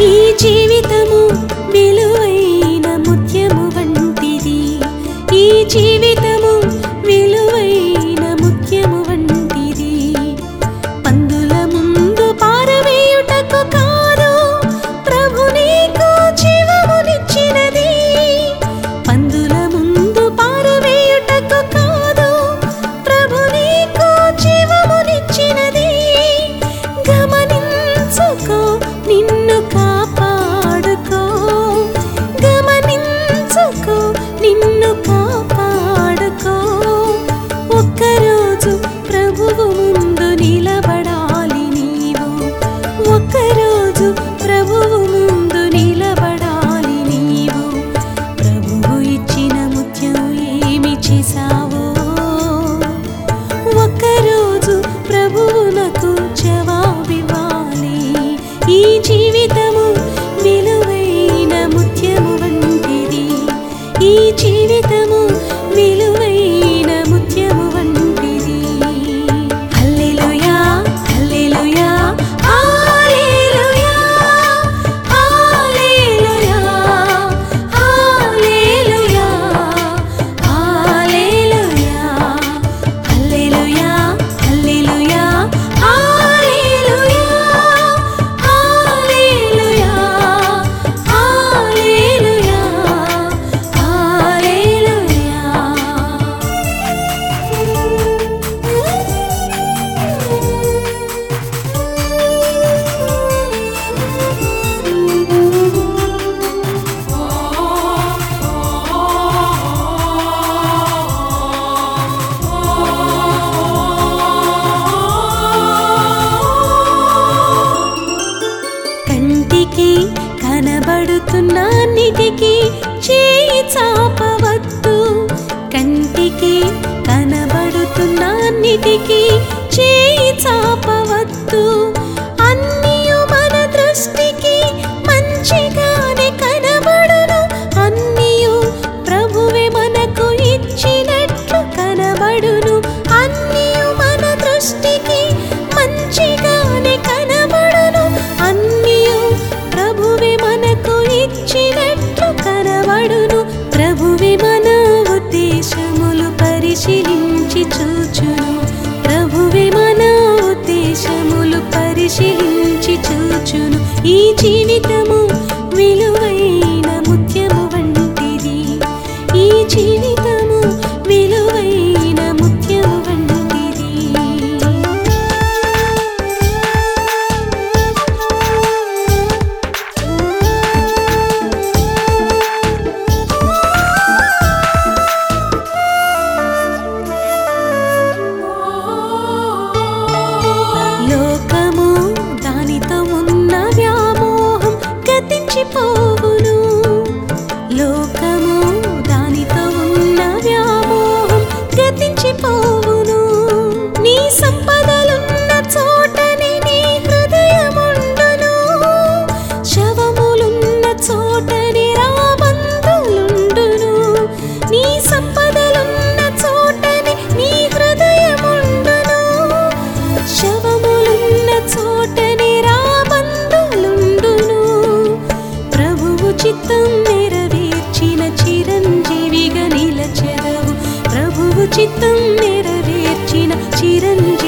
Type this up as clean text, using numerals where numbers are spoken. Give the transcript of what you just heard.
ఈ జీవితము విలువైన ముత్యము వంటిది, ఈ జీవితము విలువైన ముత్యము వంటిది. పందుల ముందు పారవేయుటకు కాదు ప్రభు నీకు జీవమునిచ్చినది. పందుల ముందు పారవేయుటకు కాదు ప్రభు నీకు జీవమునిచ్చినది. గమనించుకో, నిన్ను కాపాడుకో, గమనించుకో, నిన్ను కాపాడుకో. ఒక్కరోజు ప్రభువు ముందు నిలబడాలి నీవు, ఒక్కరోజు ప్రభువు ముందు నిలబడాలి నీవు. ప్రభువు ఇచ్చిన ముత్యం ఏమి చేశావో, ఒక్కరోజు ప్రభువునకు జవాబివ్వాలి. ఈ జీవితము విలువైన ముత్యము వంటిది, ఈ జీవితము విలువైన ముత్యము వంటిది. హల్లెలూయా, హల్లెలూయా, హల్లెలూయా, హల్లెలూయా, హల్లెలూయా, హల్లెలూయా, హల్లెలూయా, హల్లెలూయా, హల్లెలూయా, హల్లెలూయా, హల్లెలూయా, హల్లెలూయా. కంటికి కనబడుతున్న అన్నిటికీ చేయి చాపవద్దు, కంటికి కనబడుతున్న అన్నిటికీ చేయి చాపవద్దు. అన్నియు మన దృష్టికి మంచిగానే కనబడును, అన్నియు ప్రభువే మనకు ఇచ్చినట్లు కనబడును. అన్నియు మన దృష్టికి మంచిగానే కనబడును, అన్నియు ప్రభువే మనకు ఇచ్చినట్లు కనబడును. ప్రభువే మన ఉద్దేశములు పరిశీలించి చూచును, ప్రభువే మన ఉద్దేశములు పరిశీలించి చూచును. ఈ జీవితము విలువైన ముత్యము వంటిది, ఈ జీవితము విలువైన ముత్యము వంటిది. లోకము దానితో ఉన్న వ్యామోహం గతించిపోవును, లోకము దానితో ఉన్న వ్యామోహం గతించిపోవును. నీ సంపదలున్న చోటనే నీ హృదయముండును, శవములున్న చోటనే రాబందులుండును. నీ సంపదలున్న చోటనే నీ హృదయముండును, శవములున్న చోటనే రాబందులుండును. ప్రభువు చిత్తం నెరవేర్చిన చిరంజీవిగా నిలచెదవు, ప్రభువు చిత్తం నెరవేర్చిన చిరంజీవి